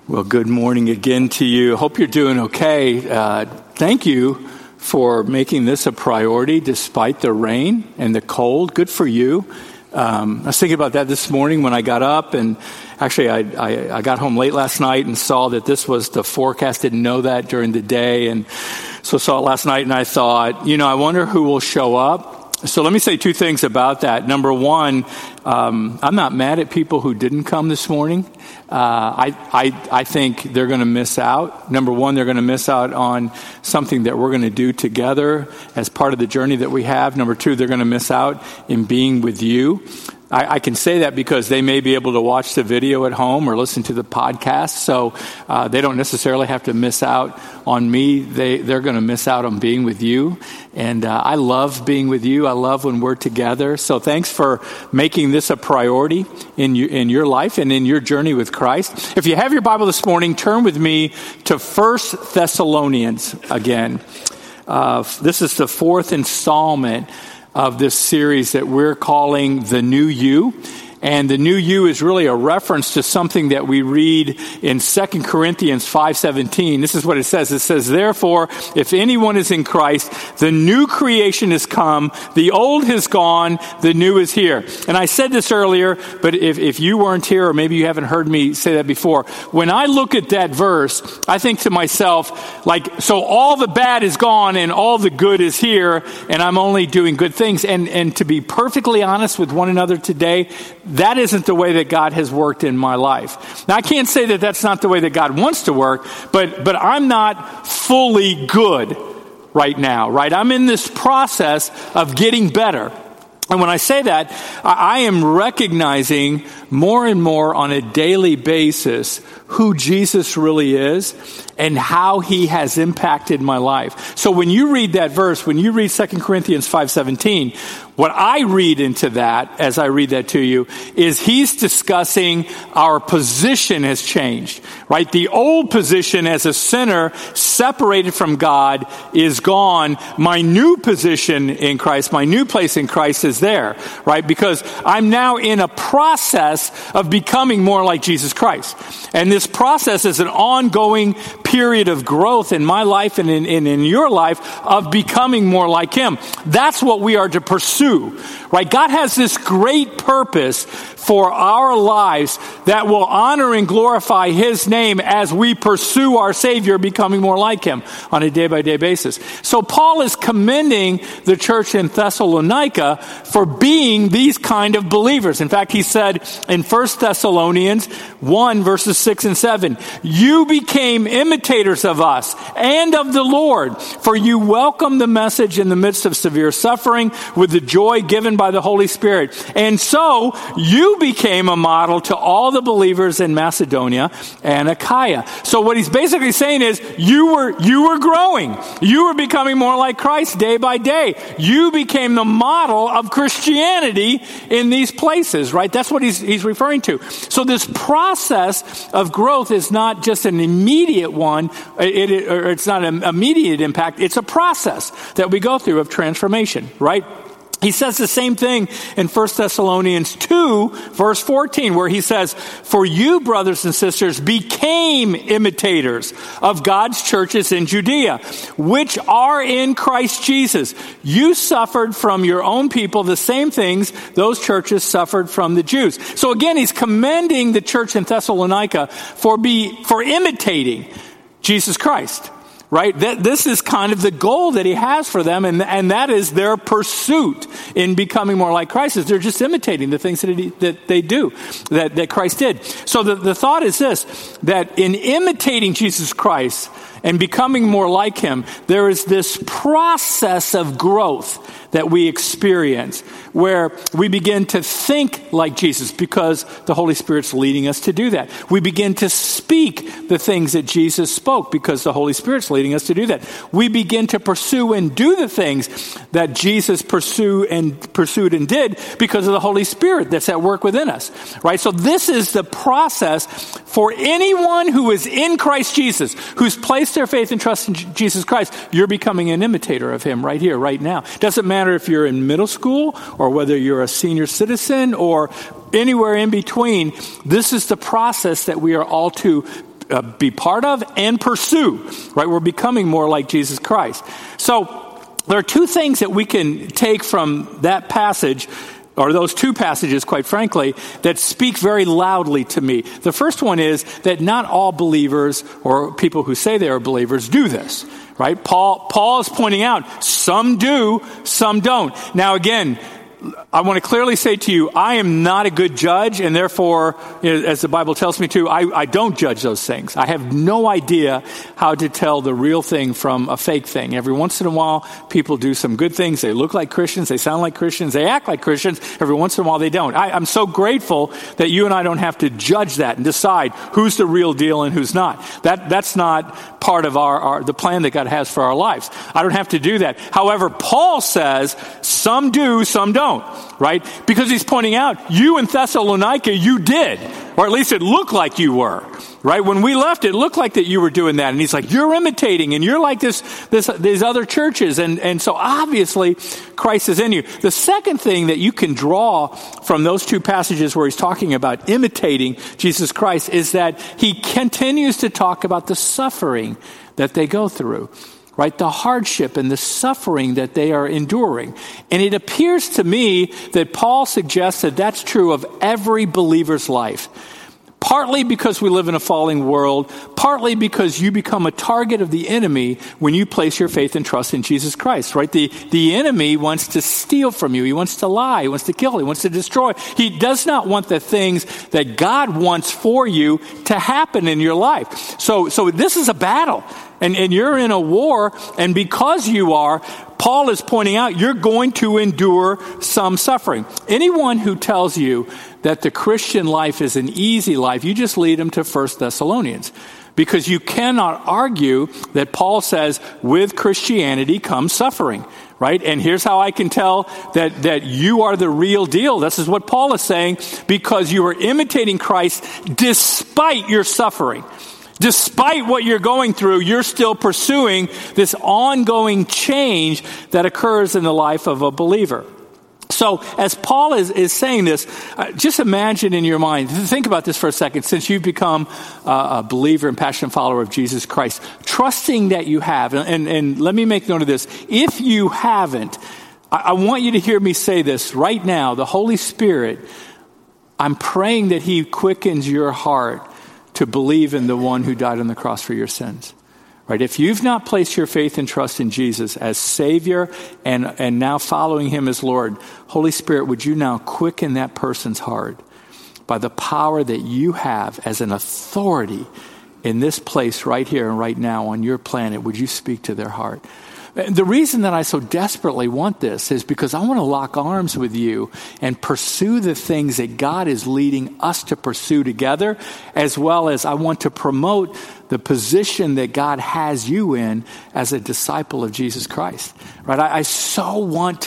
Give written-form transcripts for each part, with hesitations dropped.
Well, good morning again to you. Hope you're doing okay. Thank you for making this a priority despite the rain and the cold. Good for you. I was thinking about that this morning when I got up, and actually I got home late last night and saw that this was the forecast. Didn't know that during the day, and so saw it last night, and I thought, I wonder who will show up. So let me say two things about that. Number one, I'm not mad at people who didn't come this morning. I think they're going to miss out. Number one, they're going to miss out on something that we're going to do together as part of the journey that we have. Number two, they're going to miss out in being with you. I can say that because they may be able to watch the video at home or listen to the podcast, so they don't necessarily have to miss out on me. They're going to miss out on being with you, and I love being with you. I love when we're together, so thanks for making this a priority in your life and in your journey with Christ. If you have your Bible this morning, turn with me to 1 Thessalonians again. This is the fourth installment of this series that we're calling The New You. And the new you is really a reference to something that we read in 2 Corinthians 5:17. This is what it says. It says, "Therefore, if anyone is in Christ, the new creation has come, the old has gone, the new is here." And I said this earlier, but if you weren't here, or maybe you haven't heard me say that before, when I look at that verse, I think to myself, so all the bad is gone and all the good is here, and I'm only doing good things. And to be perfectly honest with one another today, that isn't the way that God has worked in my life. Now, I can't say that that's not the way that God wants to work, but I'm not fully good right now, right? I'm in this process of getting better. And when I say that, I am recognizing more and more on a daily basis who Jesus really is and how he has impacted my life. So when you read that verse, when you read 2 Corinthians 5:17, what I read into that, as I read that to you, is he's discussing our position has changed, right? The old position as a sinner separated from God is gone. My new position in Christ, my new place in Christ is there, right? Because I'm now in a process of becoming more like Jesus Christ. And this process is an ongoing period of growth in my life and in your life of becoming more like him. That's what we are to pursue, right? God has this great purpose for our lives that will honor and glorify his name as we pursue our Savior, becoming more like him on a day-by-day basis. So Paul is commending the church in Thessalonica for being these kind of believers. In fact, he said in 1 Thessalonians 1, verses 6 and 7, "You became imitators of us and of the Lord, for you welcomed the message in the midst of severe suffering with the joy given by the Holy Spirit. And so you became a model to all the believers in Macedonia and Achaia." So what he's basically saying is you were growing. You were becoming more like Christ day by day. You became the model of Christianity in these places, right? That's what he's referring to. So this process of growth is not just an immediate one, it's not an immediate impact. It's a process that we go through of transformation, right? He says the same thing in 1 Thessalonians 2, verse 14, where he says, "For you, brothers and sisters, became imitators of God's churches in Judea, which are in Christ Jesus. You suffered from your own people the same things those churches suffered from the Jews." So again, he's commending the church in Thessalonica for imitating Jesus Christ. Right? This is kind of the goal that he has for them, and that is their pursuit in becoming more like Christ. Is they're just imitating the things that they do, that Christ did. So the thought is this, that in imitating Jesus Christ and becoming more like him, there is this process of growth that we experience where we begin to think like Jesus because the Holy Spirit's leading us to do that. We begin to speak the things that Jesus spoke because the Holy Spirit's leading us to do that. We begin to pursue and do the things that Jesus pursued and did because of the Holy Spirit that's at work within us, right? So this is the process for anyone who is in Christ Jesus, who's placed their faith and trust in Jesus Christ. You're becoming an imitator of him right here, right now. Doesn't matter if you're in middle school or whether you're a senior citizen or anywhere in between. This is the process that we are all to be part of and pursue, right? We're becoming more like Jesus Christ. So there are two things that we can take from that passage, or those two passages, quite frankly, that speak very loudly to me. The first one is that not all believers or people who say they are believers do this, right? Paul is pointing out some do, some don't. Now again, I want to clearly say to you, I am not a good judge, and therefore, as the Bible tells me to, I don't judge those things. I have no idea how to tell the real thing from a fake thing. Every once in a while, people do some good things. They look like Christians. They sound like Christians. They act like Christians. Every once in a while, they don't. I'm so grateful that you and I don't have to judge that and decide who's the real deal and who's not. That's not part of the plan that God has for our lives. I don't have to do that. However, Paul says some do, some don't. Right? Because he's pointing out, you in Thessalonica, you did. Or at least it looked like you were. Right? When we left, it looked like that you were doing that. And he's like, you're imitating, and you're like these other churches. And so obviously, Christ is in you. The second thing that you can draw from those two passages where he's talking about imitating Jesus Christ is that he continues to talk about the suffering that they go through. Right? The hardship and the suffering that they are enduring. And it appears to me that Paul suggests that that's true of every believer's life. Partly because we live in a falling world, partly because you become a target of the enemy when you place your faith and trust in Jesus Christ, right? The enemy wants to steal from you. He wants to lie. He wants to kill. He wants to destroy. He does not want the things that God wants for you to happen in your life. So this is a battle. And you're in a war, and because you are, Paul is pointing out you're going to endure some suffering. Anyone who tells you that the Christian life is an easy life, you just lead them to 1 Thessalonians. Because you cannot argue that Paul says, with Christianity comes suffering, right? And here's how I can tell that you are the real deal. This is what Paul is saying, because you are imitating Christ despite your suffering. Despite what you're going through, you're still pursuing this ongoing change that occurs in the life of a believer. So as Paul is saying this, just imagine in your mind, think about this for a second, since you've become a believer and passionate follower of Jesus Christ, trusting that you have, and let me make note of this, if you haven't, I want you to hear me say this right now, the Holy Spirit, I'm praying that he quickens your heart to believe in the one who died on the cross for your sins. Right? If you've not placed your faith and trust in Jesus as Savior and now following him as Lord, Holy Spirit, would you now quicken that person's heart by the power that you have as an authority in this place right here and right now on your planet? Would you speak to their heart? The reason that I so desperately want this is because I want to lock arms with you and pursue the things that God is leading us to pursue together, as well as I want to promote the position that God has you in as a disciple of Jesus Christ. Right? I so want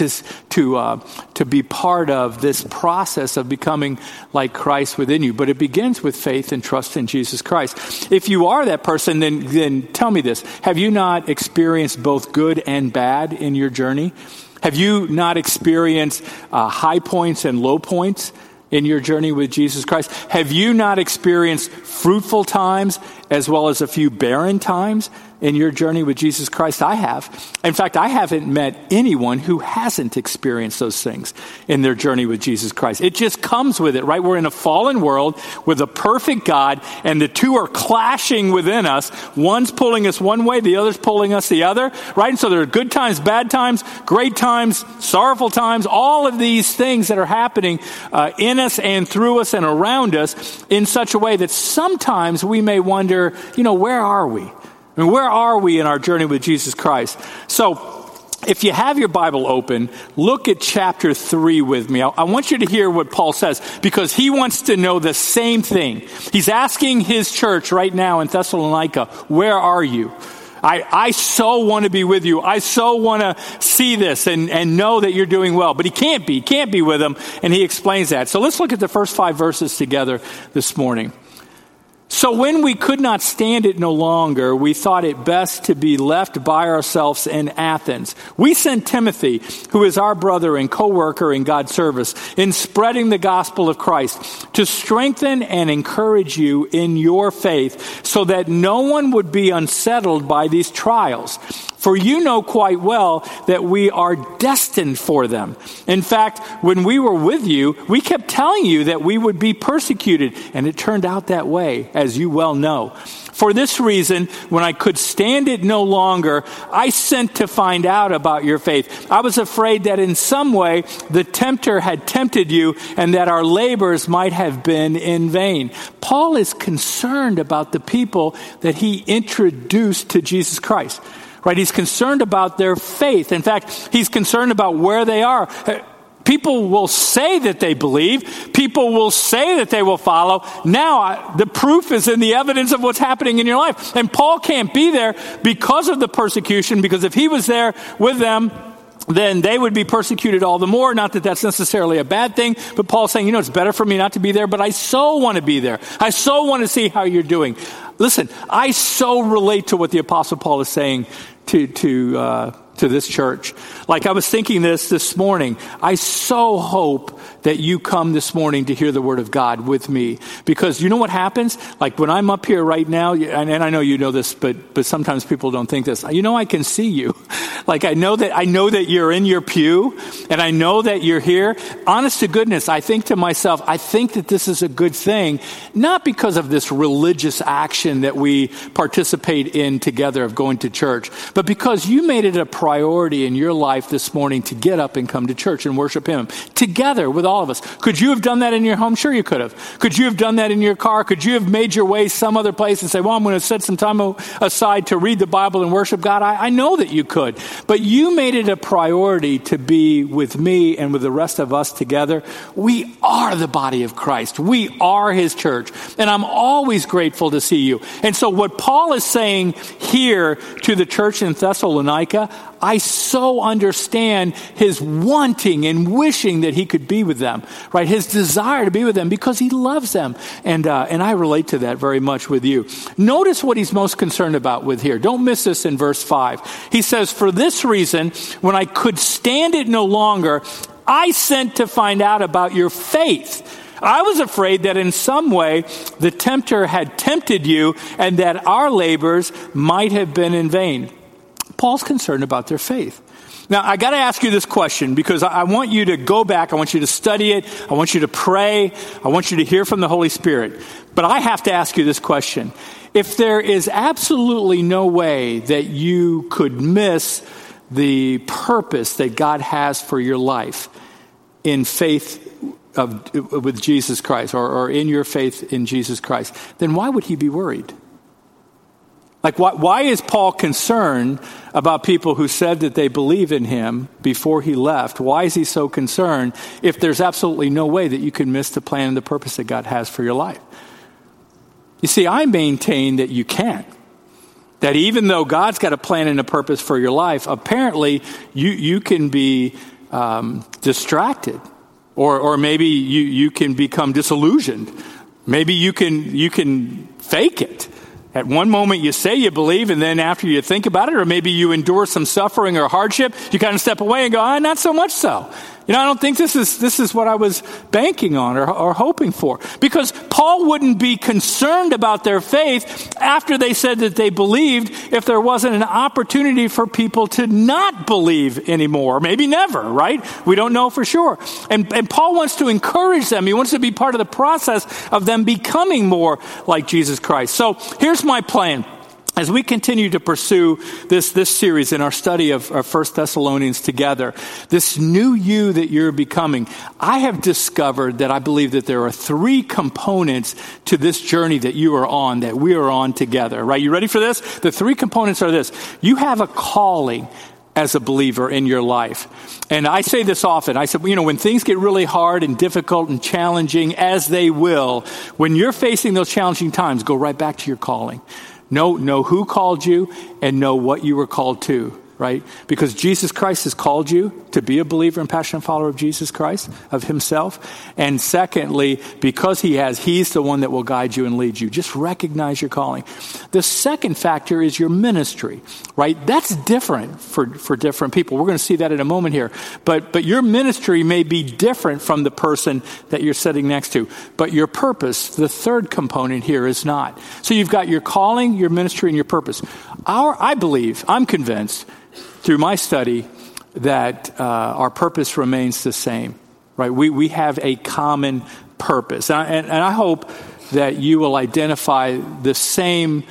to be part of this process of becoming like Christ within you, but it begins with faith and trust in Jesus Christ. If you are that person, then tell me this. Have you not experienced both good and bad in your journey? Have you not experienced high points and low points in your journey with Jesus Christ? Have you not experienced fruitful times as well as a few barren times in your journey with Jesus Christ? I have. In fact, I haven't met anyone who hasn't experienced those things in their journey with Jesus Christ. It just comes with it, right? We're in a fallen world with a perfect God, and the two are clashing within us. One's pulling us one way, the other's pulling us the other, right? And so there are good times, bad times, great times, sorrowful times, all of these things that are happening in us and through us and around us in such a way that sometimes we may wonder, where are we? I mean, where are we in our journey with Jesus Christ? So if you have your Bible open, look at chapter 3 with me. I want you to hear what Paul says, because he wants to know the same thing. He's asking his church right now in Thessalonica, where are you? I so want to be with you. I so want to see this and know that you're doing well. But he can't be with them. And he explains that. So let's look at the first 5 verses together this morning. So when we could not stand it no longer, we thought it best to be left by ourselves in Athens. We sent Timothy, who is our brother and co-worker in God's service, in spreading the gospel of Christ, to strengthen and encourage you in your faith, so that no one would be unsettled by these trials. For you know quite well that we are destined for them. In fact, when we were with you, we kept telling you that we would be persecuted, and it turned out that way, as you well know. For this reason, when I could stand it no longer, I sent to find out about your faith. I was afraid that in some way the tempter had tempted you, and that our labors might have been in vain. Paul is concerned about the people that he introduced to Jesus Christ. Right? He's concerned about their faith. In fact, he's concerned about where they are. People will say that they believe. People will say that they will follow. Now, the proof is in the evidence of what's happening in your life. And Paul can't be there because of the persecution, because if he was there with them, then they would be persecuted all the more. Not that that's necessarily a bad thing, but Paul's saying, it's better for me not to be there, but I so want to be there. I so want to see how you're doing. Listen, I so relate to what the Apostle Paul is saying to this church. Like I was thinking this morning, I so hope that you come this morning to hear the word of God with me. Because you know what happens? Like when I'm up here right now, and I know you know this, but sometimes people don't think this. I can see you. Like I know that you're in your pew, and I know that you're here. Honest to goodness, I think to myself, I think that this is a good thing, not because of this religious action that we participate in together of going to church, but because you made it a priority in your life this morning to get up and come to church and worship Him together with all of us. Could you have done that in your home? Sure you could have. Could you have done that in your car? Could you have made your way some other place and say, I'm going to set some time aside to read the Bible and worship God? I know that you could. But you made it a priority to be with me and with the rest of us together. We are the body of Christ. We are His church. And I'm always grateful to see you. And so what Paul is saying here to the church in Thessalonica, I so understand his wanting and wishing that he could be with them, right? His desire to be with them because he loves them. And I relate to that very much with you. Notice what he's most concerned about with here. Don't miss this in verse 5. He says, for this reason, when I could stand it no longer, I sent to find out about your faith. I was afraid that in some way the tempter had tempted you and that our labors might have been in vain. Paul's concerned about their faith. Now, I got to ask you this question because I want you to go back. I want you to study it. I want you to pray. I want you to hear from the Holy Spirit. But I have to ask you this question. If there is absolutely no way that you could miss the purpose that God has for your life in faith with Jesus Christ or in your faith in Jesus Christ, then why would he be worried? Like, why is Paul concerned about people who said that they believe in him before he left? Why is he so concerned if there's absolutely no way that you can miss the plan and the purpose that God has for your life? You see, I maintain that you can. That even though God's got a plan and a purpose for your life, apparently you can be distracted. Or maybe you can become disillusioned. Maybe you can fake it. At one moment you say you believe, and then after you think about it, or maybe you endure some suffering or hardship, you kind of step away and go, not so much so. I don't think this is what I was banking on or hoping for. Because Paul wouldn't be concerned about their faith after they said that they believed if there wasn't an opportunity for people to not believe anymore. Maybe never, right? We don't know for sure. And Paul wants to encourage them. He wants to be part of the process of them becoming more like Jesus Christ. So here's my plan. As we continue to pursue this series in our study of 1 Thessalonians together, this new you that you're becoming, I have discovered that I believe that there are 3 components to this journey that you are on, that we are on together, right? You ready for this? The 3 components are this. You have a calling as a believer in your life. And I say this often. I said, when things get really hard and difficult and challenging, as they will, when you're facing those challenging times, go right back to your calling. Know who called you and know what you were called to. right? Because Jesus Christ has called you to be a believer and passionate follower of Jesus Christ, of himself. And secondly, because he's the one that will guide you and lead you. Just recognize your calling. The second factor is your ministry, right? That's different for different people. We're going to see that in a moment here. But your ministry may be different from the person that you're sitting next to. But your purpose, the third component here, is not. So you've got your calling, your ministry, and your purpose. I'm convinced through my study that our purpose remains the same, right? We have a common purpose. And I hope that you will identify the same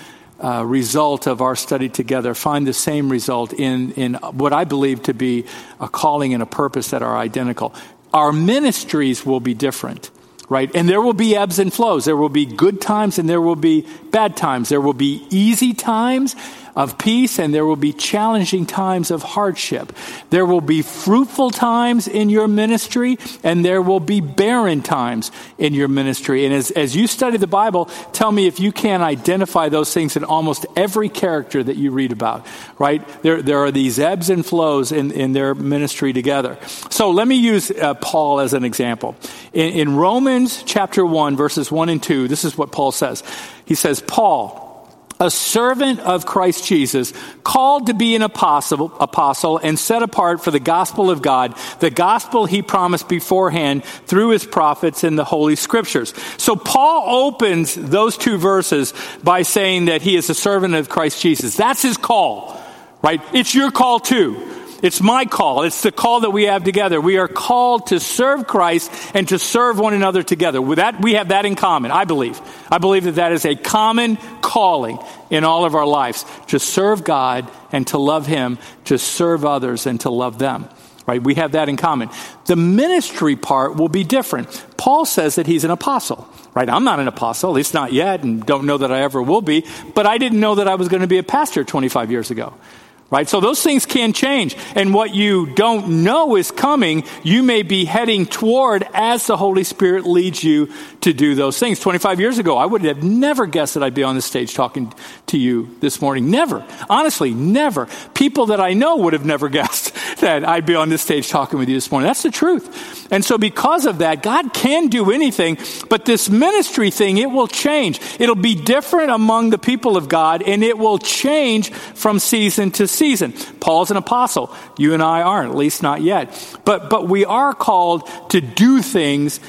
result of our study together, find the same result in what I believe to be a calling and a purpose that are identical. Our ministries will be different, right? And there will be ebbs and flows. There will be good times and there will be bad times. There will be easy times of peace and there will be challenging times of hardship. There will be fruitful times in your ministry and there will be barren times in your ministry. And as you study the Bible, tell me if you can identify those things in almost every character that you read about, right? There are these ebbs and flows in their ministry together. So let me use Paul as an example. In Romans chapter 1, verses 1 and 2, this is what Paul says. He says, Paul, a servant of Christ Jesus, called to be an apostle and set apart for the gospel of God, the gospel he promised beforehand through his prophets in the Holy Scriptures. So Paul opens those two verses by saying that he is a servant of Christ Jesus. That's his call, right? It's your call too. It's my call. It's the call that we have together. We are called to serve Christ and to serve one another together. With that, we have that in common, I believe. I believe that is a common calling in all of our lives, to serve God and to love him, to serve others and to love them. Right? We have that in common. The ministry part will be different. Paul says that he's an apostle. Right? I'm not an apostle, at least not yet, and don't know that I ever will be. But I didn't know that I was going to be a pastor 25 years ago. Right? So those things can change. And what you don't know is coming, you may be heading toward as the Holy Spirit leads you to do those things. 25 years ago, I would have never guessed that I'd be on the stage talking to you this morning. Never. Honestly, never. People that I know would have never guessed that I'd be on this stage talking with you this morning. That's the truth. And so because of that, God can do anything, but this ministry thing, it will change. It'll be different among the people of God, and it will change from season to season. Paul's an apostle. You and I aren't, at least not yet. But we are called to do things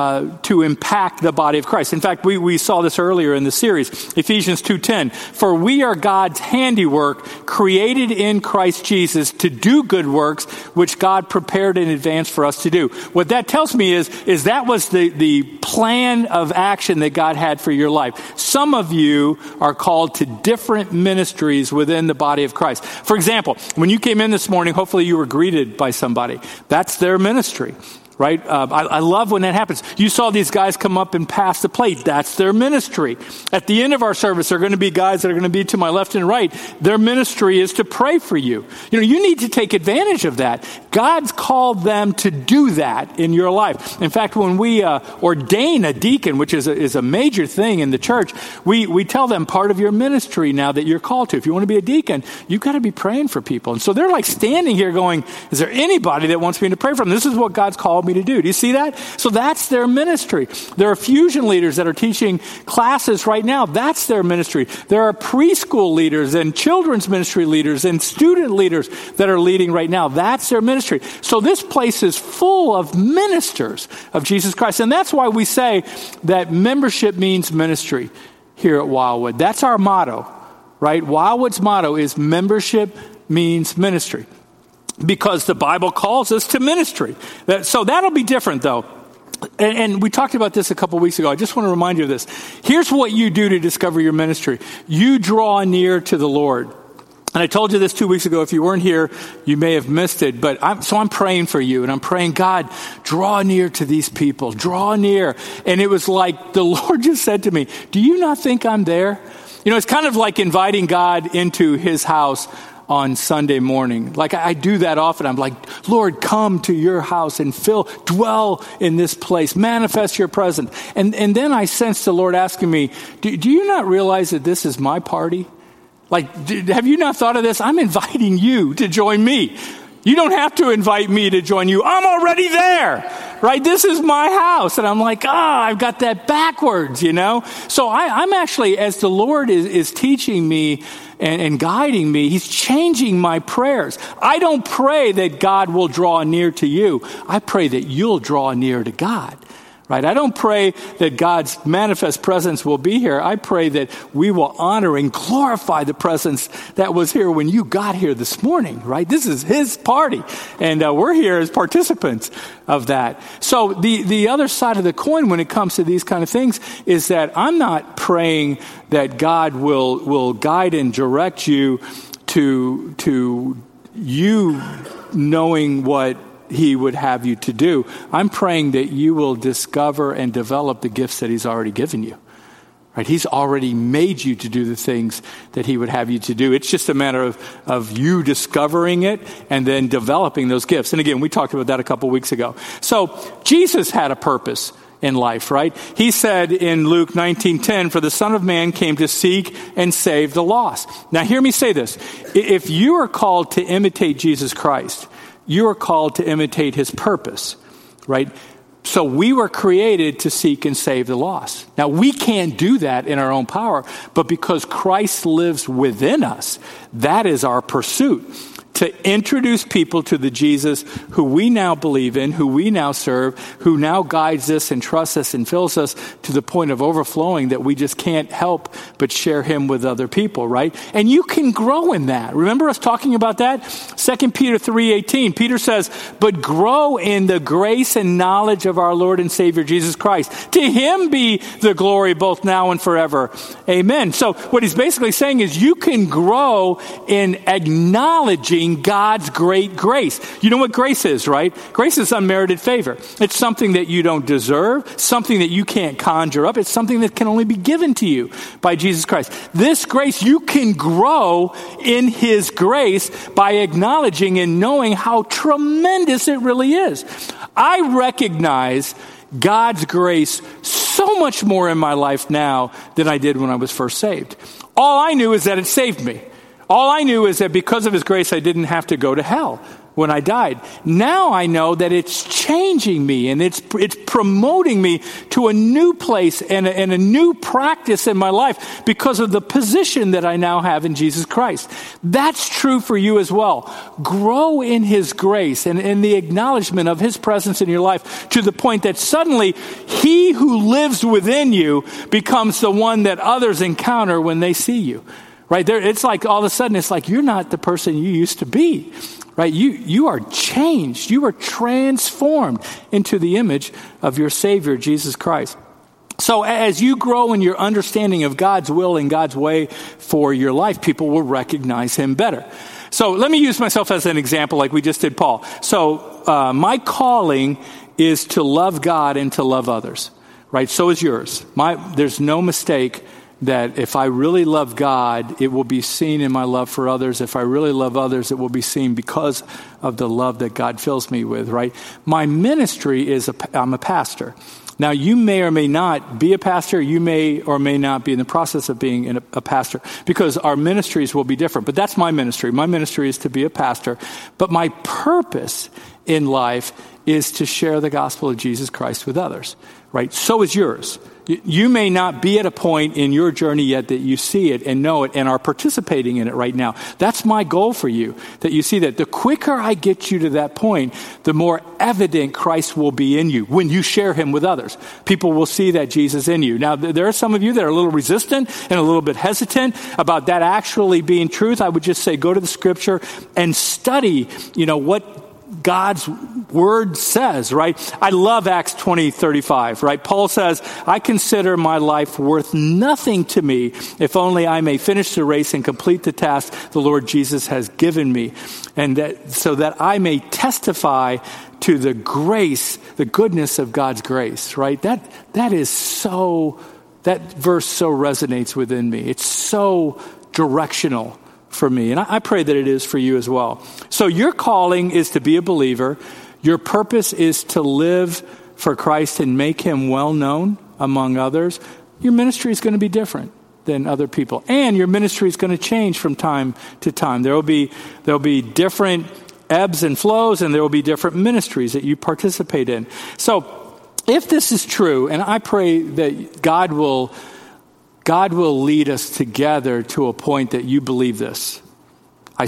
to impact the body of Christ. In fact, we saw this earlier in the series, Ephesians 2:10. For we are God's handiwork, created in Christ Jesus to do good works, which God prepared in advance for us to do. What that tells me is that was the plan of action that God had for your life. Some of you are called to different ministries within the body of Christ. For example, when you came in this morning, hopefully you were greeted by somebody. That's their ministry. Right? I love when that happens. You saw these guys come up and pass the plate. That's their ministry. At the end of our service, there are going to be guys that are going to be to my left and right. Their ministry is to pray for you. You need to take advantage of that. God's called them to do that in your life. In fact, when we ordain a deacon, which is a major thing in the church, we tell them part of your ministry now that you're called to. If you want to be a deacon, you've got to be praying for people. And so they're like standing here going, is there anybody that wants me to pray for them? This is what God's called me to do. Do you see that? So that's their ministry. There are fusion leaders that are teaching classes right now. That's their ministry. There are preschool leaders and children's ministry leaders and student leaders that are leading right now. That's their ministry. So this place is full of ministers of Jesus Christ. And that's why we say that membership means ministry here at Wildwood. That's our motto, right? Wildwood's motto is membership means ministry. Because the Bible calls us to ministry. So that'll be different, though. And we talked about this a couple weeks ago. I just want to remind you of this. Here's what you do to discover your ministry. You draw near to the Lord. And I told you this 2 weeks ago. If you weren't here, you may have missed it. But I'm praying for you. And I'm praying, God, draw near to these people. Draw near. And it was like the Lord just said to me, do you not think I'm there? It's kind of like inviting God into his house on Sunday morning. Like I do that often. I'm like, Lord, come to your house and dwell in this place, manifest your presence. And then I sense the Lord asking me, do you not realize that this is my party? Have you not thought of this? I'm inviting you to join me. You don't have to invite me to join you. I'm already there, right? This is my house. And I'm like, I've got that backwards, So I'm actually, as the Lord is teaching me and guiding me, he's changing my prayers. I don't pray that God will draw near to you. I pray that you'll draw near to God. Right? I don't pray that God's manifest presence will be here. I pray that we will honor and glorify the presence that was here when you got here this morning, right? This is his party, and we're here as participants of that. So the other side of the coin when it comes to these kind of things is that I'm not praying that God will guide and direct you to you knowing what he would have you to do. I'm praying that you will discover and develop the gifts that he's already given you. Right? He's already made you to do the things that he would have you to do. It's just a matter of you discovering it and then developing those gifts. And again, we talked about that a couple weeks ago. So Jesus had a purpose in life, right? He said in Luke 19:10, "For the Son of Man came to seek and save the lost." Now hear me say this. If you are called to imitate Jesus Christ, you are called to imitate his purpose, right? So we were created to seek and save the lost. Now, we can't do that in our own power, but because Christ lives within us, that is our pursuit. To introduce people to the Jesus who we now believe in, who we now serve, who now guides us and trusts us and fills us to the point of overflowing that we just can't help but share him with other people, right? And you can grow in that. Remember us talking about that? 2 Peter 3:18, Peter says, "But grow in the grace and knowledge of our Lord and Savior Jesus Christ. To him be the glory both now and forever. Amen." So what he's basically saying is you can grow in acknowledging God's great grace. You know what grace is, right? Grace is unmerited favor. It's something that you don't deserve, something that you can't conjure up. It's something that can only be given to you by Jesus Christ. This grace, you can grow in his grace by acknowledging and knowing how tremendous it really is. I recognize God's grace so much more in my life now than I did when I was first saved. All I knew is that it saved me. All I knew is that because of his grace, I didn't have to go to hell when I died. Now I know that it's changing me and it's promoting me to a new place and a new practice in my life because of the position that I now have in Jesus Christ. That's true for you as well. Grow in his grace and in the acknowledgement of his presence in your life to the point that suddenly he who lives within you becomes the one that others encounter when they see you. Right there, it's like all of a sudden, it's like you're not the person you used to be, right? You are changed. You are transformed into the image of your Savior, Jesus Christ. So as you grow in your understanding of God's will and God's way for your life, people will recognize him better. So let me use myself as an example like we just did Paul. So my calling is to love God and to love others, right? So is yours. There's no mistake that if I really love God, it will be seen in my love for others. If I really love others, it will be seen because of the love that God fills me with, right? My ministry is, I'm a pastor. Now, you may or may not be a pastor. You may or may not be in the process of being a pastor because our ministries will be different. But that's my ministry. My ministry is to be a pastor. But my purpose in life is to share the gospel of Jesus Christ with others, right? So is yours. You may not be at a point in your journey yet that you see it and know it and are participating in it right now. That's my goal for you, that you see that. The quicker I get you to that point, the more evident Christ will be in you when you share him with others. People will see that Jesus in you. Now, there are some of you that are a little resistant and a little bit hesitant about that actually being truth. I would just say go to the scripture and study, what God's word says, right? I love Acts 20:35, right? Paul says, "I consider my life worth nothing to me if only I may finish the race and complete the task the Lord Jesus has given me, and so that I may testify to the grace, the goodness of God's grace," right? That verse so resonates within me. It's so directional for me. And I pray that it is for you as well. So your calling is to be a believer. Your purpose is to live for Christ and make him well known among others. Your ministry is going to be different. than other people. And your ministry is going to change from time to time. There'll be different ebbs and flows, and there will be different ministries that you participate in. So if this is true, and I pray that God will lead us together to a point that you believe this. I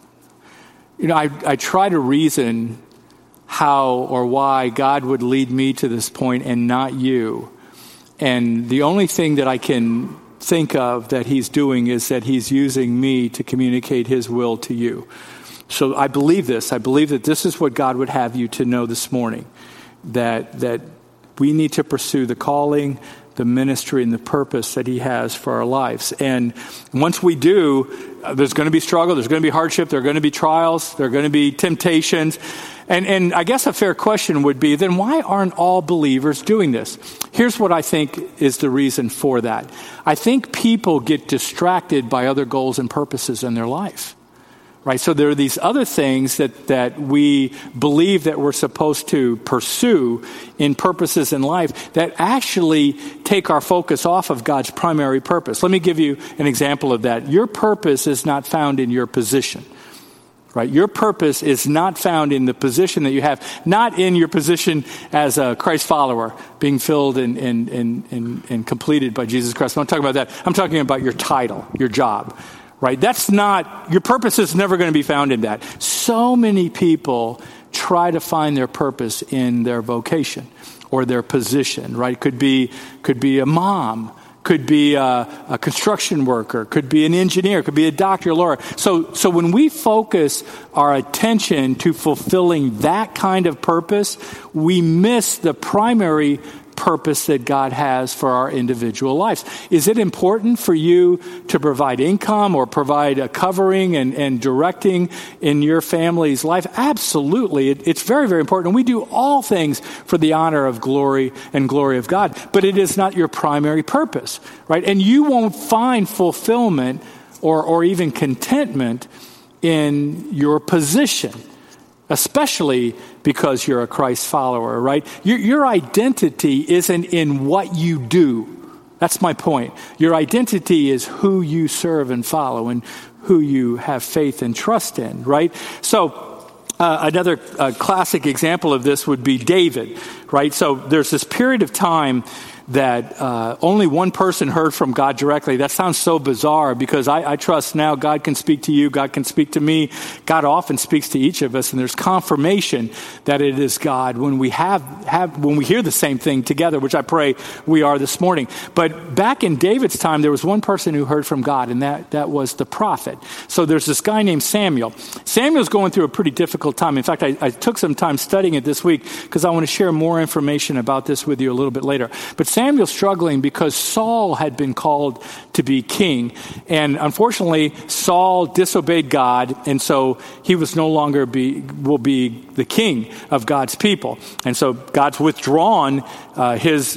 try to reason how or why God would lead me to this point and not you. And the only thing that I can think of that he's doing is that he's using me to communicate his will to you. So I believe this. I believe that this is what God would have you to know this morning, that we need to pursue the calling, the ministry, and the purpose that he has for our lives. And once we do, there's going to be struggle, there's going to be hardship, there are going to be trials, there are going to be temptations. And I guess a fair question would be, then why aren't all believers doing this? Here's what I think is the reason for that. I think people get distracted by other goals and purposes in their life. Right, so there are these other things that we believe that we're supposed to pursue in purposes in life that actually take our focus off of God's primary purpose. Let me give you an example of that. Your purpose is not found in your position. Right, your purpose is not found in the position that you have, not in your position as a Christ follower, being filled and completed by Jesus Christ. I'm not talking about that. I'm talking about your title, your job. Right? That's not, your purpose is never going to be found in that. So many people try to find their purpose in their vocation or their position, right? Could be a mom, could be a construction worker, could be an engineer, could be a doctor, lawyer. So when we focus our attention to fulfilling that kind of purpose, we miss the primary purpose that God has for our individual lives. Is it important for you to provide income or provide a covering and directing in your family's life? Absolutely. It's very, very important. And we do all things for the honor of glory and glory of God. But it is not your primary purpose, right? And you won't find fulfillment or even contentment in your position, especially because you're a Christ follower, right? Your identity isn't in what you do. That's my point. Your identity is who you serve and follow and who you have faith and trust in, right? So another classic example of this would be David, right? So there's this period of time that only one person heard from God directly. That sounds so bizarre because I trust now God can speak to you, God can speak to me. God often speaks to each of us, and there's confirmation that it is God when we when we hear the same thing together, which I pray we are this morning. But back in David's time, there was one person who heard from God, and that was the prophet. So there's this guy named Samuel. Samuel's going through a pretty difficult time. In fact, I took some time studying it this week because I want to share more information about this with you a little bit later. But Samuel's struggling because Saul had been called to be king. And unfortunately, Saul disobeyed God, and so he was no longer will be the king of God's people. And so God's withdrawn his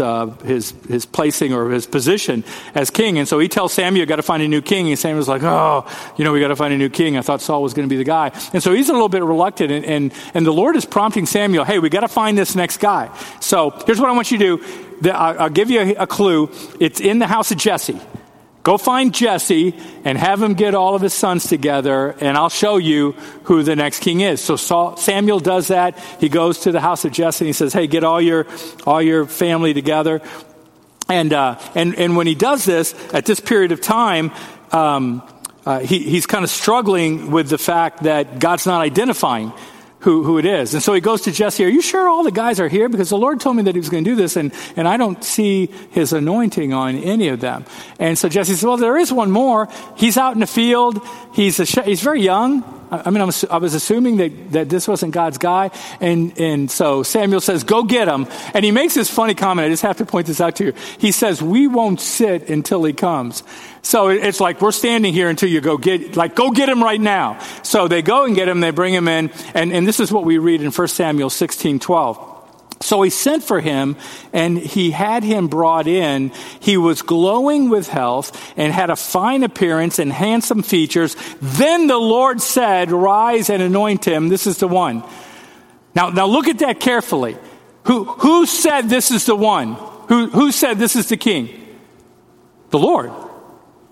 placing or his position as king. And so he tells Samuel, you got to find a new king. And Samuel's like, we got to find a new king. I thought Saul was going to be the guy. And so he's a little bit reluctant. And the Lord is prompting Samuel, hey, we got to find this next guy. So here's what I want you to do. I'll give you a clue. It's in the house of Jesse. Go find Jesse and have him get all of his sons together, and I'll show you who the next king is. So Samuel does that. He goes to the house of Jesse and he says, hey, get all your family together. And when he does this, at this period of time, he's kind of struggling with the fact that God's not identifying who it is. And so he goes to Jesse, are you sure all the guys are here? Because the Lord told me that he was going to do this, and I don't see his anointing on any of them. And so Jesse says, well, there is one more. He's out in the field. He's very young. I was assuming that this wasn't God's guy. And so Samuel says, go get him. And he makes this funny comment. I just have to point this out to you. He says, we won't sit until he comes. So it's like, we're standing here until you go get him right now. So they go and get him. They bring him in. And this is what we read in 1 Samuel 16:12. So he sent for him, and he had him brought in. He was glowing with health and had a fine appearance and handsome features. Then the Lord said, rise and anoint him. This is the one. Now look at that carefully. Who said this is the one? Who said this is the king? The Lord.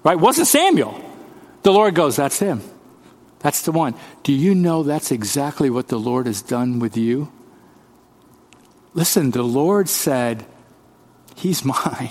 right? It wasn't Samuel. The Lord goes, that's him. That's the one. Do you know that's exactly what the Lord has done with you? Listen, the Lord said, he's mine.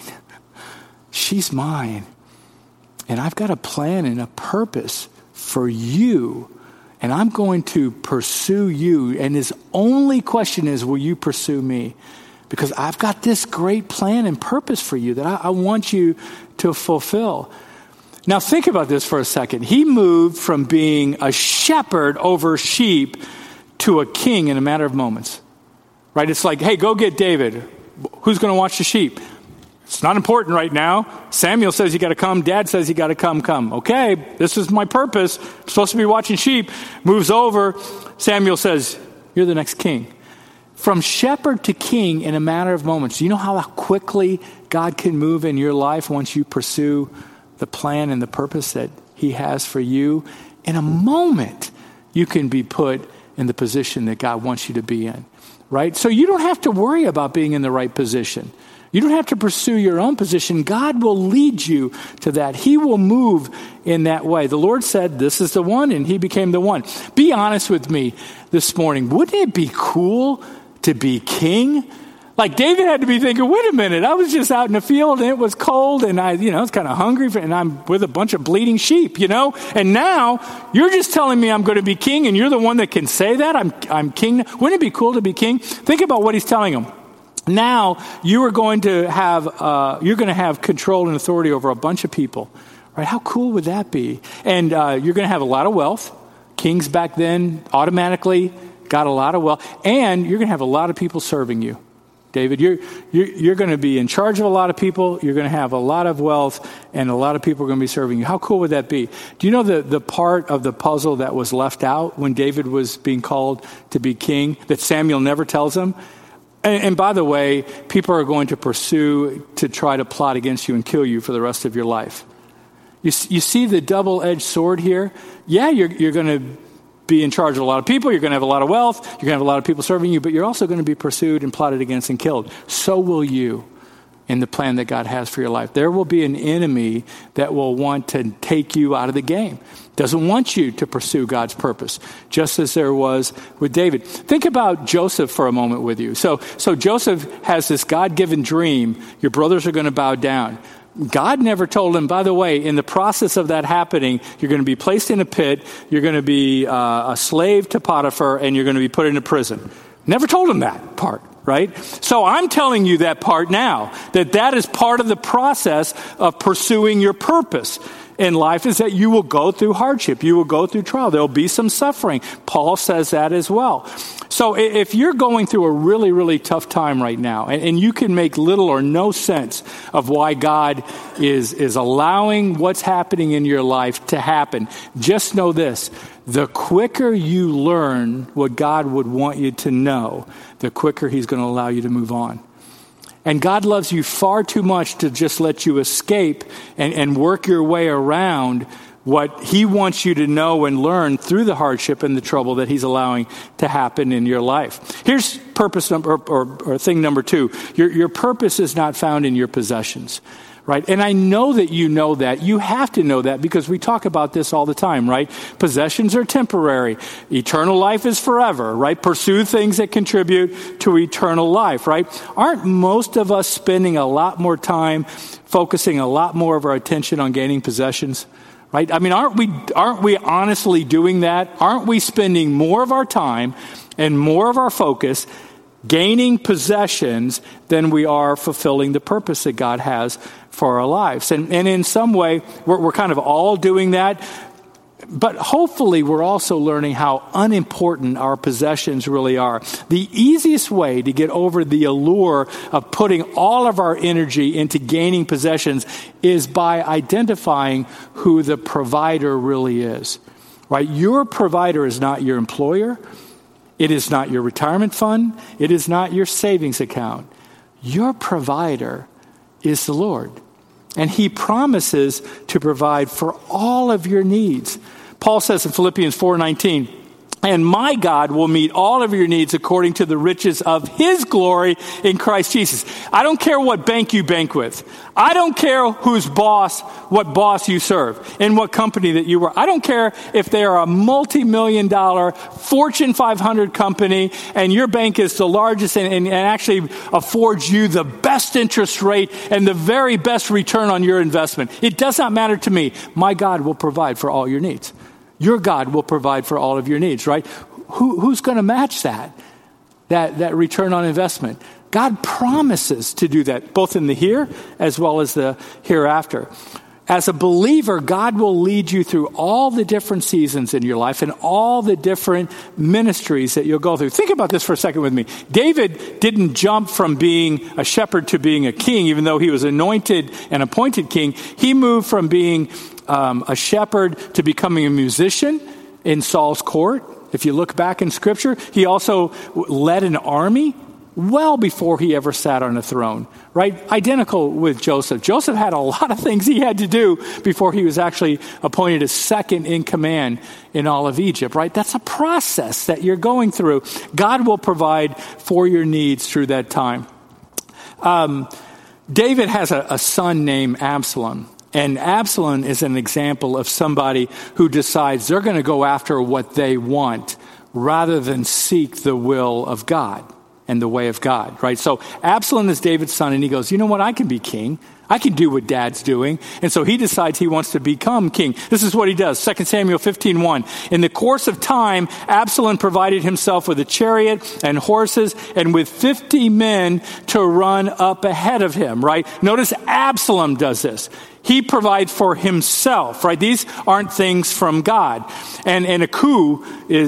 She's mine. And I've got a plan and a purpose for you. And I'm going to pursue you. And his only question is, will you pursue me? Because I've got this great plan and purpose for you that I want you to fulfill. Now think about this for a second. He moved from being a shepherd over sheep to a king in a matter of moments. Right? It's like, hey, go get David. Who's going to watch the sheep? It's not important right now. Samuel says you got to come. Dad says you got to come. Okay, this is my purpose. I'm supposed to be watching sheep. Moves over. Samuel says, you're the next king. From shepherd to king in a matter of moments. Do you know how quickly God can move in your life once you pursue the plan and the purpose that he has for you? In a moment, you can be put in the position that God wants you to be in. Right? So you don't have to worry about being in the right position. You don't have to pursue your own position. God will lead you to that. He will move in that way. The Lord said, this is the one, and he became the one. Be honest with me this morning. Wouldn't it be cool to be king? Like David had to be thinking, wait a minute, I was just out in the field and it was cold and I was kind of hungry and I'm with a bunch of bleeding sheep, and now you're just telling me I'm going to be king and you're the one that can say that I'm king. Wouldn't it be cool to be king? Think about what he's telling him. Now you're going to have control and authority over a bunch of people, right? How cool would that be? And you're going to have a lot of wealth. Kings back then automatically got a lot of wealth, and you're going to have a lot of people serving you. David, you're going to be in charge of a lot of people. You're going to have a lot of wealth, and a lot of people are going to be serving you. How cool would that be? Do you know the part of the puzzle that was left out when David was being called to be king that Samuel never tells him? And by the way, people are going to pursue to try to plot against you and kill you for the rest of your life. You see the double-edged sword here? Yeah, you're going to be in charge of a lot of people. You're going to have a lot of wealth. You're going to have a lot of people serving you, but you're also going to be pursued and plotted against and killed. So will you in the plan that God has for your life. There will be an enemy that will want to take you out of the game. Doesn't want you to pursue God's purpose, just as there was with David. Think about Joseph for a moment with you. So Joseph has this God-given dream. Your brothers are going to bow down. God never told him, by the way, in the process of that happening, you're going to be placed in a pit, you're going to be a slave to Potiphar, and you're going to be put into prison. Never told him that part, right? So I'm telling you that part now, that is part of the process of pursuing your purpose in life, is that you will go through hardship. You will go through trial. There will be some suffering. Paul says that as well. So if you're going through a really, really tough time right now, and you can make little or no sense of why God is allowing what's happening in your life to happen, just know this: the quicker you learn what God would want you to know, the quicker he's going to allow you to move on. And God loves you far too much to just let you escape and work your way around what he wants you to know and learn through the hardship and the trouble that he's allowing to happen in your life. Here's purpose number or thing number 2. Your purpose is not found in your possessions, right? And I know that you know that. You have to know that because we talk about this all the time, right? Possessions are temporary. Eternal life is forever, right? Pursue things that contribute to eternal life, right? Aren't most of us spending a lot more time focusing a lot more of our attention on gaining possessions? Right? I mean, aren't we honestly doing that? Aren't we spending more of our time and more of our focus gaining possessions than we are fulfilling the purpose that God has for our lives? And in some way, we're kind of all doing that. But hopefully we're also learning how unimportant our possessions really are. The easiest way to get over the allure of putting all of our energy into gaining possessions is by identifying who the provider really is. Right? Your provider is not your employer. It is not your retirement fund. It is not your savings account. Your provider is the Lord. And he promises to provide for all of your needs. Paul says in Philippians 4:19, And my God will meet all of your needs according to the riches of his glory in Christ Jesus. I don't care what bank you bank with. I don't care what boss you serve, in what company that you work. I don't care if they are a multi-million-dollar Fortune 500 company and your bank is the largest and actually affords you the best interest rate and the very best return on your investment. It does not matter to me. My God will provide for all your needs. Your God will provide for all of your needs, right? Who's going to match that return on investment? God promises to do that, both in the here as well as the hereafter. As a believer, God will lead you through all the different seasons in your life and all the different ministries that you'll go through. Think about this for a second with me. David didn't jump from being a shepherd to being a king, even though he was anointed and appointed king. He moved from being a shepherd to becoming a musician in Saul's court. If you look back in Scripture, he also led an army well before he ever sat on a throne, right? Identical with Joseph. Joseph had a lot of things he had to do before he was actually appointed as second in command in all of Egypt, right? That's a process that you're going through. God will provide for your needs through that time. David has a son named Absalom. And Absalom is an example of somebody who decides they're going to go after what they want rather than seek the will of God and the way of God, right? So Absalom is David's son, and he goes, you know what? I can be king. I can do what dad's doing. And so he decides he wants to become king. This is what he does. 2 Samuel 15:1. In the course of time, Absalom provided himself with a chariot and horses and with 50 men to run up ahead of him, right? Notice Absalom does this. He provides for himself, right? These aren't things from God. And a coup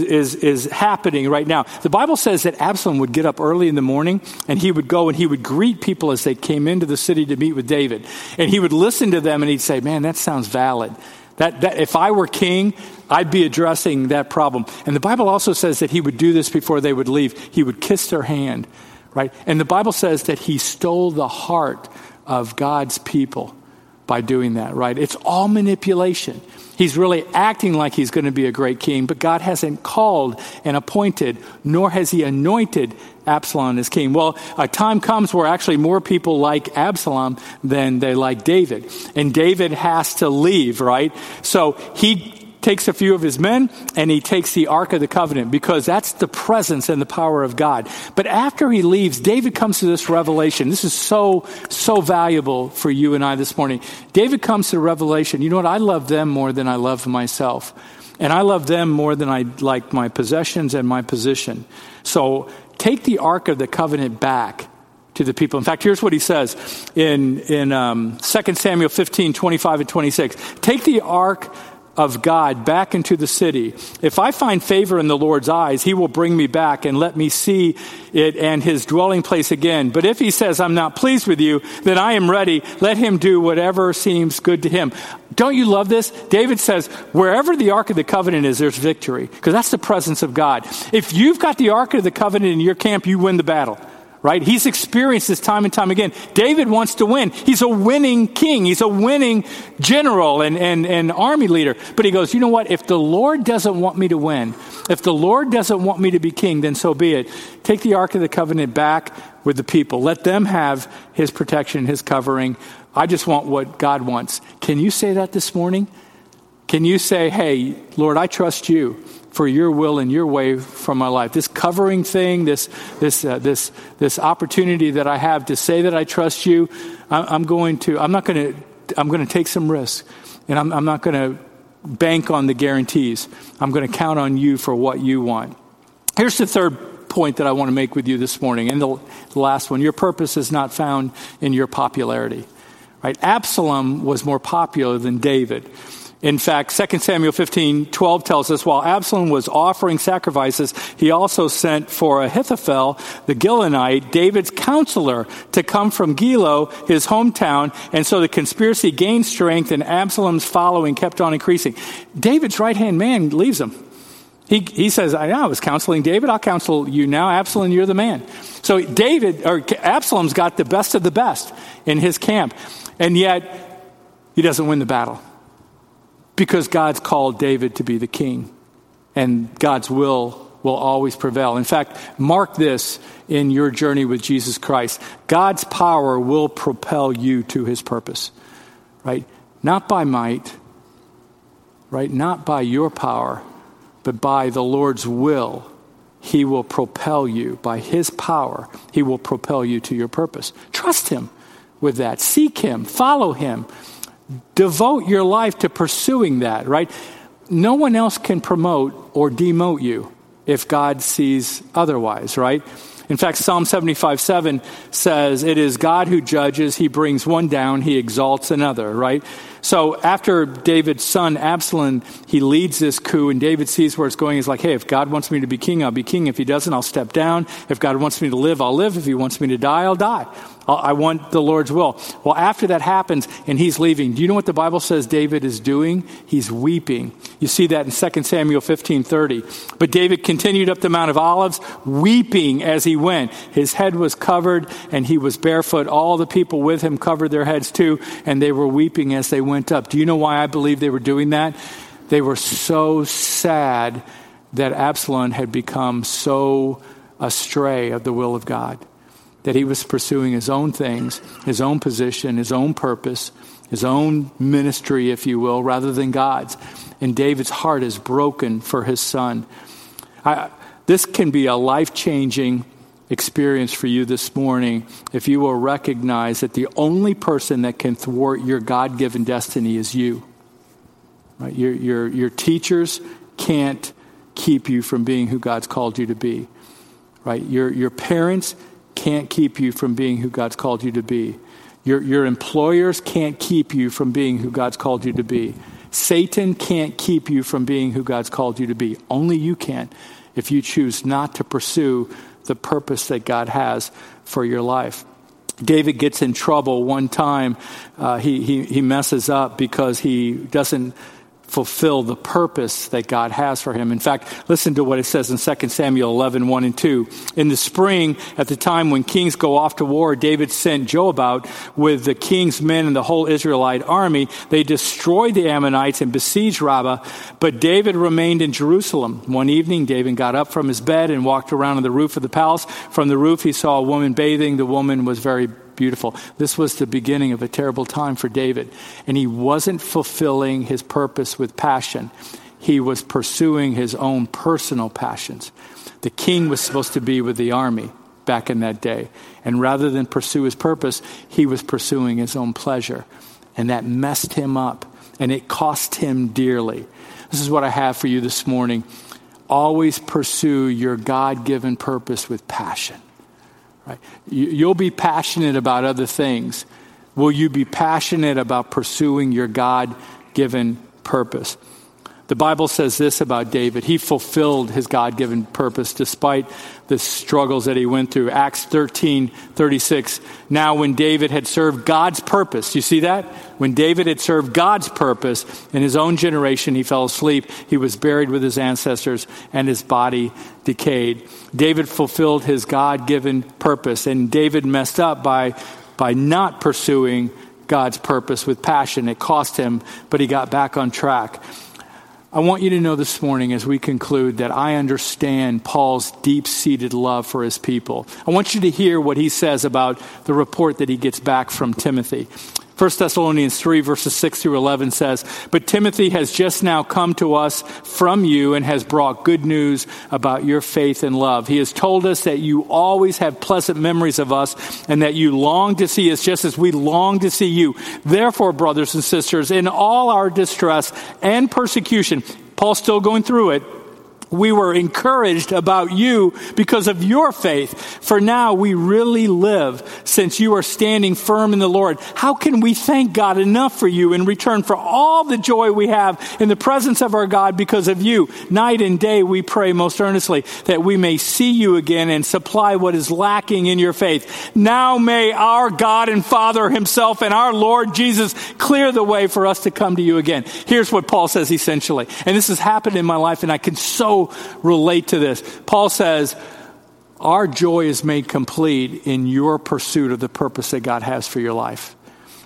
is happening right now. The Bible says that Absalom would get up early in the morning and he would go and he would greet people as they came into the city to meet with David. And he would listen to them and he'd say, man, that sounds valid. That if I were king, I'd be addressing that problem. And the Bible also says that he would do this before they would leave. He would kiss their hand, right? And the Bible says that he stole the heart of God's people by doing that, right? It's all manipulation. He's really acting like he's going to be a great king, but God hasn't called and appointed, nor has he anointed Absalom as king. Well, a time comes where actually more people like Absalom than they like David. And David has to leave, right? So he takes a few of his men and he takes the Ark of the Covenant because that's the presence and the power of God. But after he leaves, David comes to this revelation. This is so valuable for you and I this morning. David comes to the revelation, you know what? I love them more than I love myself. And I love them more than I like my possessions and my position. So take the Ark of the Covenant back to the people. In fact, here's what he says in 2 Samuel 15:25 and 26. Take the Ark of God back into the city. If I find favor in the Lord's eyes, he will bring me back and let me see it and his dwelling place again. But if he says, I'm not pleased with you, then I am ready. Let him do whatever seems good to him. Don't you love this? David says, wherever the Ark of the Covenant is, there's victory, because that's the presence of God. If you've got the Ark of the Covenant in your camp, you win the battle. Right? He's experienced this time and time again. David wants to win. He's a winning king. He's a winning general and army leader. But he goes, you know what? If the Lord doesn't want me to win, if the Lord doesn't want me to be king, then so be it. Take the Ark of the Covenant back with the people. Let them have his protection, his covering. I just want what God wants. Can you say that this morning? Can you say, hey, Lord, I trust you for your will and your way for my life. This covering thing, this opportunity that I have to say that I trust you, I'm going to take some risks, and I'm not going to bank on the guarantees. I'm going to count on you for what you want. Here's the third point that I want to make with you this morning, and the last one. Your purpose is not found in your popularity. Right? Absalom was more popular than David. In fact, 2 Samuel 15:12 tells us, while Absalom was offering sacrifices, he also sent for Ahithophel, the Gilonite, David's counselor, to come from Gilo, his hometown, and so the conspiracy gained strength and Absalom's following kept on increasing. David's right-hand man leaves him. He says, I was counseling David, I'll counsel you now. Absalom, you're the man. So Absalom's got the best of the best in his camp, and yet he doesn't win the battle. Because God's called David to be the king. and God's will always prevail. In fact, mark this in your journey with Jesus Christ. God's power will propel you to his purpose, right? Not by might, right? Not by your power, but by the Lord's will. He will propel you. By his power, he will propel you to your purpose. Trust him with that. Seek him. Follow him. Devote your life to pursuing that, right? No one else can promote or demote you if God sees otherwise, right? In fact, Psalm 75:7 says, it is God who judges. He brings one down. He exalts another, right? So after David's son, Absalom, he leads this coup, and David sees where it's going. He's like, hey, if God wants me to be king, I'll be king. If he doesn't, I'll step down. If God wants me to live, I'll live. If he wants me to die, I'll die. I want the Lord's will. Well, after that happens and he's leaving, do you know what the Bible says David is doing? He's weeping. You see that in 2 Samuel 15:30. But David continued up the Mount of Olives, weeping as he went. His head was covered and he was barefoot. All the people with him covered their heads too, and they were weeping as they went up. Do you know why I believe they were doing that? They were so sad that Absalom had become so astray of the will of God, that he was pursuing his own things, his own position, his own purpose, his own ministry, if you will, rather than God's. And David's heart is broken for his son. This can be a life-changing experience for you this morning if you will recognize that the only person that can thwart your God-given destiny is you. Right? Your teachers can't keep you from being who God's called you to be. Right? Your parents can't keep you from being who God's called you to be. Your employers can't keep you from being who God's called you to be. Satan can't keep you from being who God's called you to be. Only you can if you choose not to pursue the purpose that God has for your life. David gets in trouble one time. He messes up because he doesn't fulfill the purpose that God has for him. In fact, listen to what it says in 2 Samuel 11:1 and 2. In the spring, at the time when kings go off to war, David sent Joab out with the king's men and the whole Israelite army. They destroyed the Ammonites and besieged Rabbah, but David remained in Jerusalem. One evening, David got up from his bed and walked around on the roof of the palace. From the roof, he saw a woman bathing. The woman was very beautiful. This was the beginning of a terrible time for David. And he wasn't fulfilling his purpose with passion. He was pursuing his own personal passions. The king was supposed to be with the army back in that day. And rather than pursue his purpose, he was pursuing his own pleasure. And that messed him up. And it cost him dearly. This is what I have for you this morning. Always pursue your God-given purpose with passion. Right? You'll be passionate about other things. Will you be passionate about pursuing your God-given purpose? The Bible says this about David. He fulfilled his God-given purpose despite the struggles that he went through. Acts 13:36. Now when David had served God's purpose, you see that? When David had served God's purpose in his own generation, he fell asleep. He was buried with his ancestors and his body decayed. David fulfilled his God-given purpose, and David messed up by not pursuing God's purpose with passion. It cost him, but he got back on track. I want you to know this morning as we conclude that I understand Paul's deep-seated love for his people. I want you to hear what he says about the report that he gets back from Timothy. 1 Thessalonians 3 verses 6 through 11 says, but Timothy has just now come to us from you and has brought good news about your faith and love. He has told us that you always have pleasant memories of us and that you long to see us just as we long to see you. Therefore, brothers and sisters, in all our distress and persecution, Paul's still going through it, we were encouraged about you because of your faith. For now we really live since you are standing firm in the Lord. How can we thank God enough for you in return for all the joy we have in the presence of our God because of you? Night and day we pray most earnestly that we may see you again and supply what is lacking in your faith. Now may our God and Father himself and our Lord Jesus clear the way for us to come to you again. Here's what Paul says essentially. And this has happened in my life and I can so relate to this. Paul says, our joy is made complete in your pursuit of the purpose that God has for your life.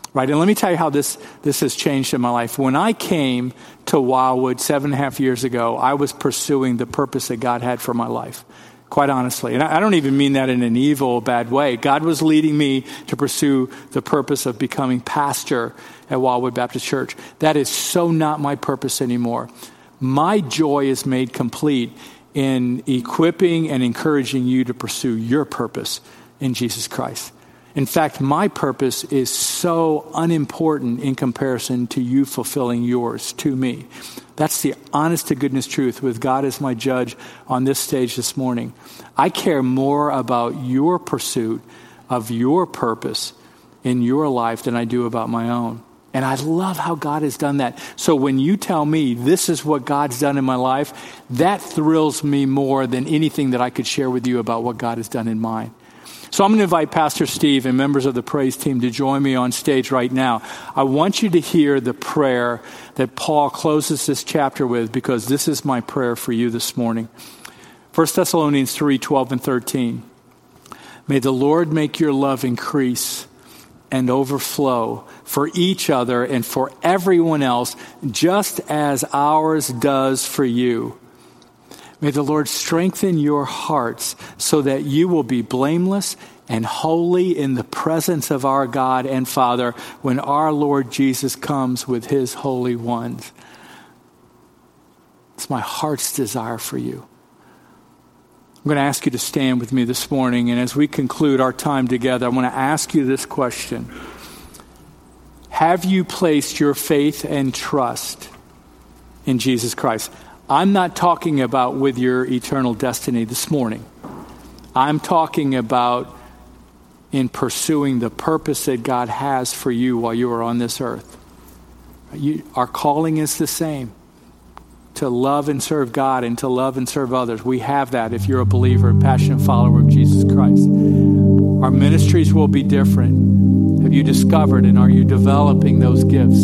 Right? And let me tell you how this has changed in my life. When I came to Wildwood 7.5 years ago, I was pursuing the purpose that God had for my life. Quite honestly. And I don't even mean that in an evil, bad way. God was leading me to pursue the purpose of becoming pastor at Wildwood Baptist Church. That is so not my purpose anymore. My joy is made complete in equipping and encouraging you to pursue your purpose in Jesus Christ. In fact, my purpose is so unimportant in comparison to you fulfilling yours to me. That's the honest to goodness truth with God as my judge on this stage this morning. I care more about your pursuit of your purpose in your life than I do about my own. And I love how God has done that. So when you tell me this is what God's done in my life, that thrills me more than anything that I could share with you about what God has done in mine. So I'm going to invite Pastor Steve and members of the praise team to join me on stage right now. I want you to hear the prayer that Paul closes this chapter with, because this is my prayer for you this morning. 1 Thessalonians 3:12 and 13. May the Lord make your love increase and overflow for each other and for everyone else, just as ours does for you. May the Lord strengthen your hearts so that you will be blameless and holy in the presence of our God and Father when our Lord Jesus comes with his holy ones. It's my heart's desire for you. I'm going to ask you to stand with me this morning, and as we conclude our time together, I want to ask you this question. Have you placed your faith and trust in Jesus Christ? I'm not talking about with your eternal destiny this morning. I'm talking about in pursuing the purpose that God has for you while you are on this earth. Our calling is the same, to love and serve God and to love and serve others. We have that if you're a believer and passionate follower of Jesus Christ. Our ministries will be different. Have you discovered and are you developing those gifts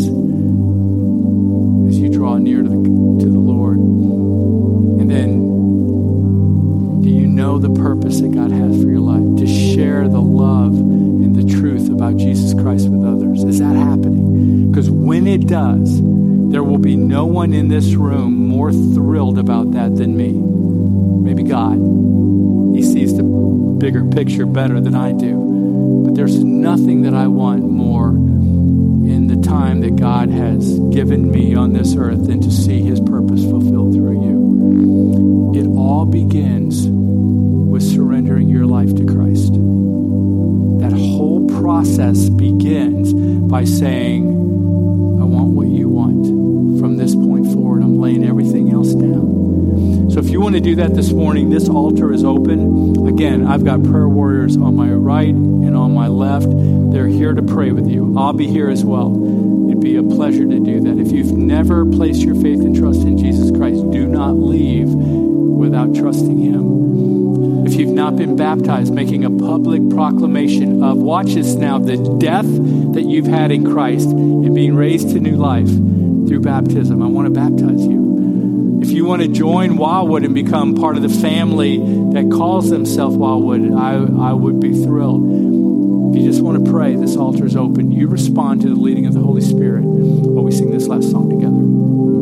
as you draw near to the Lord? And then, do you know the purpose that God has for your life? To share the love and the truth about Jesus Christ with others. Is that happening? Because when it does, there will be no one in this room more thrilled about that than me. Maybe God. He sees the bigger picture better than I do. But there's nothing that I want more in the time that God has given me on this earth than to see his purpose fulfilled through you. It all begins with surrendering your life to Christ. That whole process begins by saying, I want what you want. From this point forward, I'm laying everything else down. So if you want to do that this morning, this altar is open. Again, I've got prayer warriors on my right and on my left. They're here to pray with you. I'll be here as well. It'd be a pleasure to do that. If you've never placed your faith and trust in Jesus Christ, do not leave without trusting him. If you've not been baptized, making a public proclamation of, watch this now, the death that you've had in Christ and being raised to new life through baptism, I want to baptize you. If you want to join Wildwood and become part of the family that calls themselves Wildwood, I would be thrilled. If you just want to pray, this altar is open. You respond to the leading of the Holy Spirit while we sing this last song together.